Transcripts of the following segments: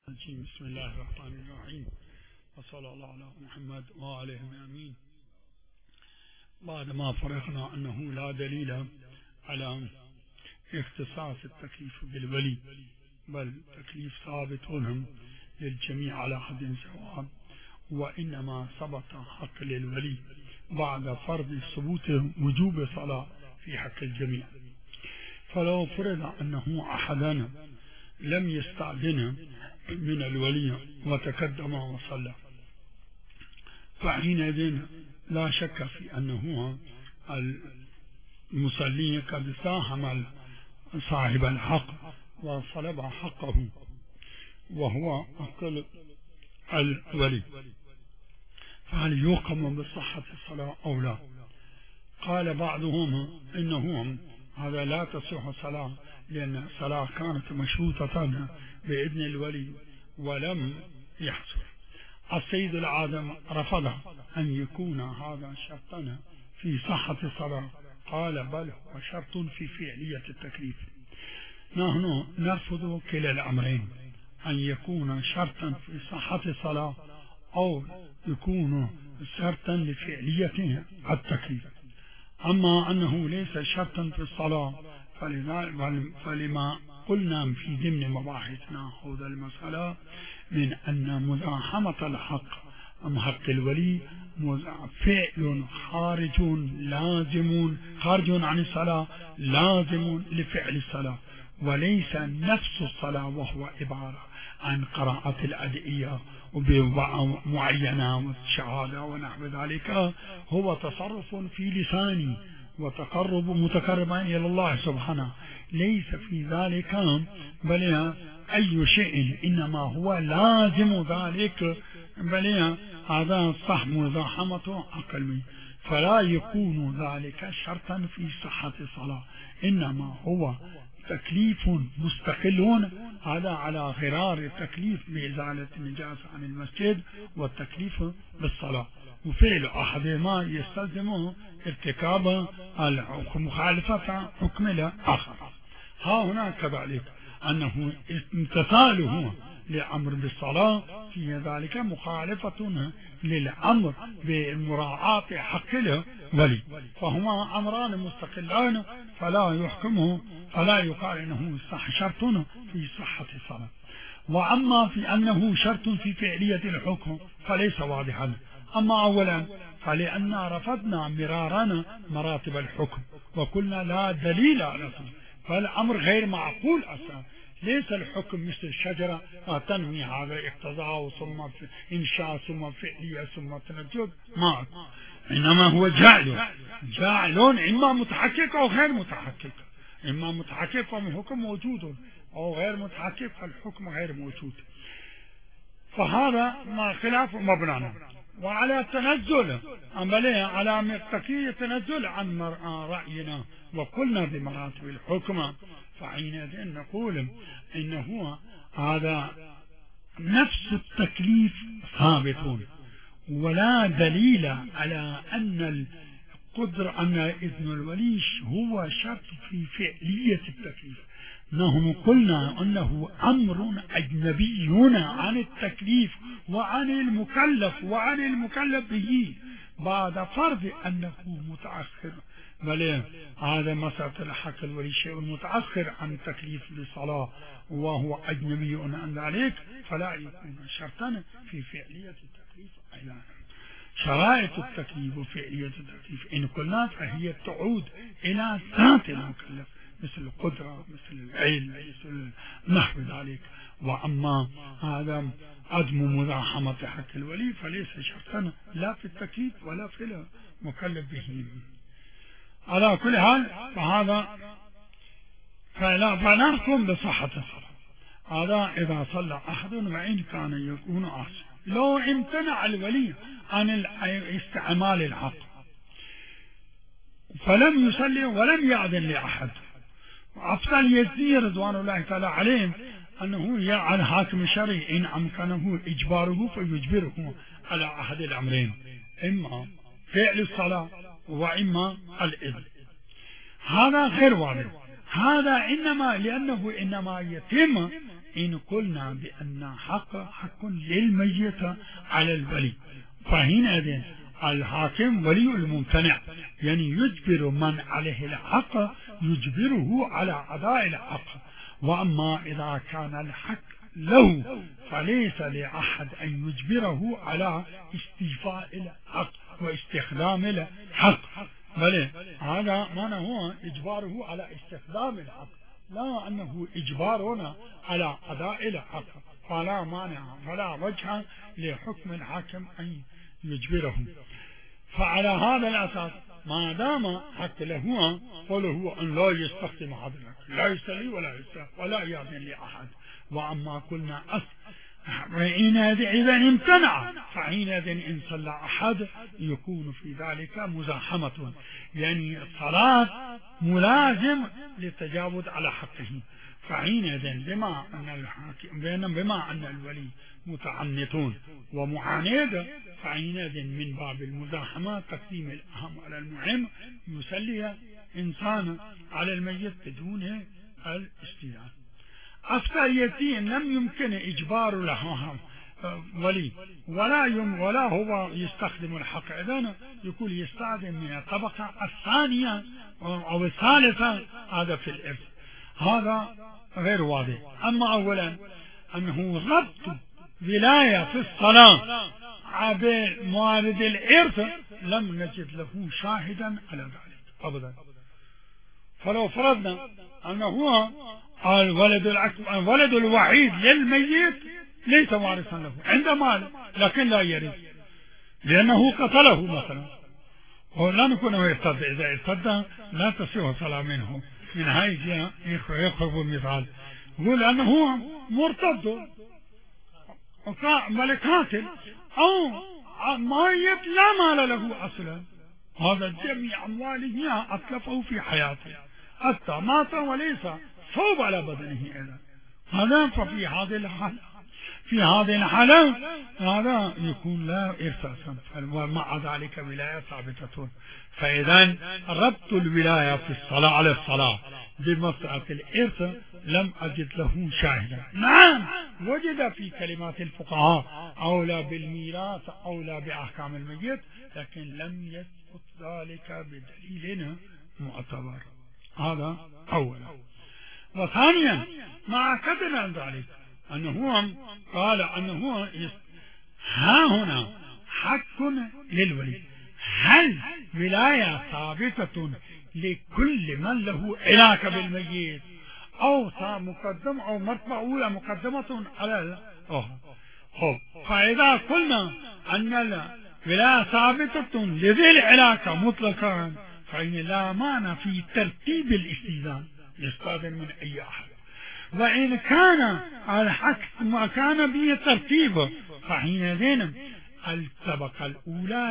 بسم الله الرحمن الرحيم، وصلى الله على محمد وآله آمين. بعد ما فرغنا أنه لا دليل على اختصاص التكليف بالولي، بل تكليف ثابت للجميع على حد سواء، وإنما ثبت حق للولي بعد فرض ثبوت وجوب الصلاة في حق الجميع. فلو فرض أنه أحدنا لم يستأذن من الولي وتقدم وصلى، فحينئذ لا شك في أنه المصلي قد ساهم صاحب الحق وصلب حقه، وهو أقل الولي، فهل يحكم بصحة الصلاة أو لا؟ قال بعضهم إنه هذا لا تصح الصلاة، لأن الصلاة كانت مشروطة بإذن الولي ولم يحصل. السيد العادم رفض أن يكون هذا شرطا في صحة الصلاة، قال بل هو شرط في فعلية التكليف. نحن نرفض كلا الأمرين، أن يكون شرطا في صحة الصلاة أو يكون شرطا لفعلية التكليف. أما أنه ليس شرطا في الصلاة فلما قلنا في ضمن مباحثنا حول المسألة من أن مزاحمة الحق أم حق الولي فعل خارج عن الصلاة، لازم لفعل الصلاة، وليس نفس الصلاة، وهو عبارة عن قراءة الأدعية معينة والشهادة ونحو ذلك، هو تصرف في لساني متقربا إلى الله سبحانه، ليس في ذلك بل أي شيء، إنما هو لازم ذلك، بل هذا صح مزاحمة عقل، فلا يكون ذلك شرطا في صحة الصلاة، إنما هو تكليف مستقل، هذا على غرار التكليف بإزالة النجاسة عن المسجد والتكليف بالصلاة، وفعل أحدهما يستلزم ارتكاب مخالفة حكم الآخر. ها هنا كذلك أنه امتثاله لأمر بالصلاة في ذلك مخالفة للأمر بمراعاة حق الولي، فهما أمران مستقلان، فلا يقال أنه شرط في صحة الصلاة. وأما في أنه شرط في فعلية الحكم فليس واضحا. أما أولا فلأن رفضنا مرارا مراتب الحكم وقلنا لا دليل على ذلك، فالأمر غير معقول أصلا. ليس الحكم مثل الشجرة تنمي هذا اقتضاء ثم إنشاء ثم فعلية ثم تنجد، ما إنما هو جاعل إما متحقق أو غير متحقق، إما متحقق فالحكم موجود، أو غير متحقق فالحكم غير موجود، فهذا ما خلاف مبنانا. وعلى التنزل على مقتضى التنزل عن رأينا وقلنا بمراتب الحكم، فحينئذ نقول إنه هذا نفس التكليف ثابت، ولا دليل على أن القدر أن إذن الولي هو شرط في فعلية التكليف. نحن قلنا أنه أمر أجنبي عن التكليف وعن المكلف به بعد فرض أنه متأخر، بل هذا مسألة الحق الولي شيء متأخر عن التكليف بالصلاة وهو أجنبي عن ذلك، فلا يكون شرطا في فعلية التكليف أيضا. شرائط التكليف وفعلية التكليف إن قلنا فهي تعود إلى ذات المكلف، مثل القدرة، مثل العلم، مثل نحو ذلك. وأما هذا عدم مزاحمة حق الولي فليس شرطا لا في التكليف ولا في المكلف به. على كل حال فنحكم بصحة الصلاة. هذا إذا صلى أحد وإن كان يكون عاصي، لو امتنع الولي عن استعمال الحق فلم يصلي ولم يأذن لأحد، أفضل يزيد رضوان الله تعالى عليهم أنه يعلى حاكم الشرعي إن أمكنه إجباره فيجبره على أحد الأمرين، إما فعل الصلاة وإما الإذن. هذا غير واضح، هذا لأنه إنما يتم إن قلنا بأن حق للميت على الولي، فحينئذ الحاكم ولي الممتنع، يعني يجبر من عليه الحق يجبره على أداء الحق. وأما إذا كان الحق له فليس لأحد أن يجبره على استيفاء الحق واستخدام الحق، بل هذا معنى هو إجباره على استخدام الحق، لا أنه إجبارنا على أداء الحق، فلا مانع ولا وجه لحكم الحاكم أن يجبرهم. فعلى هذا الأساس ما دام حق له فله أن لا يستخدم هذا الحق، لا يستلي ولا يستخدم ولا يأذن لأحد. وأما قلنا إذا امتنع فحينئذ إن صلى أحد يكون في ذلك مزاحمة، يعني الصلاة ملازم للتجاوز على حقه. فحينئذ بما أن الولي متعنتون ومعاند، فحينئذ من باب المزاحمة تقديم الأهم على المهم، يصلي إنسان على الميت بدون الاستئذان. أفتيتين لم يمكن إجبار لها ولي ولا هو يستخدم الحق، إذن يقول يستخدم من الطبقة الثانية أو الثالثة، هذا في الإرث هذا غير واضح. أما أولا أنه ربط ولاية في الصلاة بموارد الإرث لم نجد له شاهدا على ذلك أبدا. فلو فرضنا أنه هو الولد الوحيد للميت ليس وارثا له، عنده مال لكن لا يرث لأنه قتله مثلا، ولا نكون يرتد. إذا ارتد لا تصح الصلاة منه، من هاي الجهة يخرب المثال، يقول أنه هو مرتد ملك قاتل أو ميت لا مال له أصلا، هذا جميع أمواله أتلفه في حياته حتى مات وليس صوب على بدنه إذا هذا. ففي هذه الحالة هذا يكون لا إرث، ومع ذلك ولاية ثابتة. فإذا ربط الولاية في الصلاة على الصلاة بمسألة الإرث لم أجد له شاهدا. نعم وجد في كلمات الفقهاء أولى بالميراث أولى بأحكام الميت، لكن لم يثبت ذلك بدليل معتبر. هذا أولا. وثانيا مع كثر عن ذلك أنه قال أنه ها هنا حق للولي، هل ولاية ثابتة لكل من له علاقة بالميت أو مقدم أو مرتبة أولى مقدمة على الأخرى؟ فإذا قلنا أن الولاية ثابتة لذي العلاقة مطلقا فإن لا مانع في ترتيب الاستئذان، يستأذن من أي أحد. وإن كان الحق ما كان به ترتيبه فحينئذ الطبقة الأولى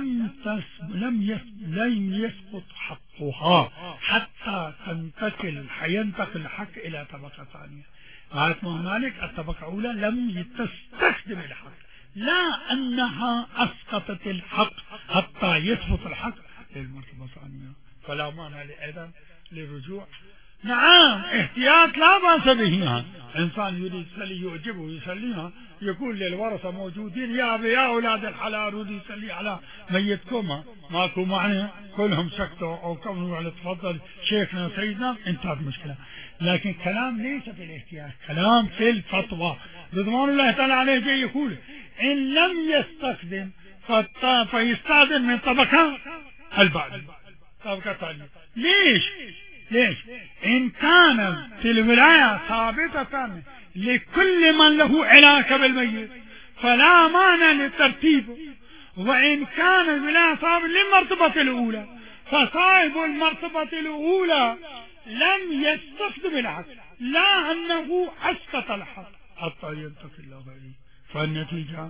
لم يسقط حقها حتى ينتقل الحق إلى طبقة ثانية. مالك الطبقة الأولى لم تستخدم الحق، لا أنها أسقطت الحق حتى يثبت الحق للمرتبة الثانية، فلا مانع لأيضا للرجوع. نعم احتياط لا بأس به، إنسان يريد يصلي يعجبه يصليها، يقول للورثة موجودين يا أولاد الحلال يريد يصلي على ميتكم ماكو معنى، كلهم سكتوا أو كونوا تفضل شيخنا سيدنا، انتهت المشكلة. لكن كلام ليس في الاحتياط، كلام في الفتوى. رضوان الله تعالى عليه جاي يقول إن لم يستخدم فيستخدم من طبقة البعد، طبقة ثانية. ليش؟ إن كان في الولاية ثابتة لكل من له علاقة بالميت فلا مانع للترتيب، وإن كان الولاية ثابتة للمرتبة الأولى فصاحب المرتبة الأولى لم يستخدم الحق، لا أنه أسقط الحق حتى ينتقل إلى غيره. فالنتيجة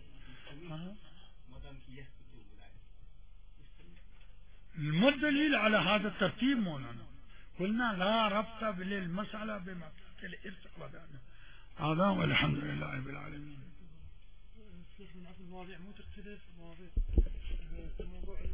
المدليل على هذا الترتيب مولانا قلنا لا ربط للمسألة بمسألة الإرث أبدا. هذا والحمد لله رب العالمين.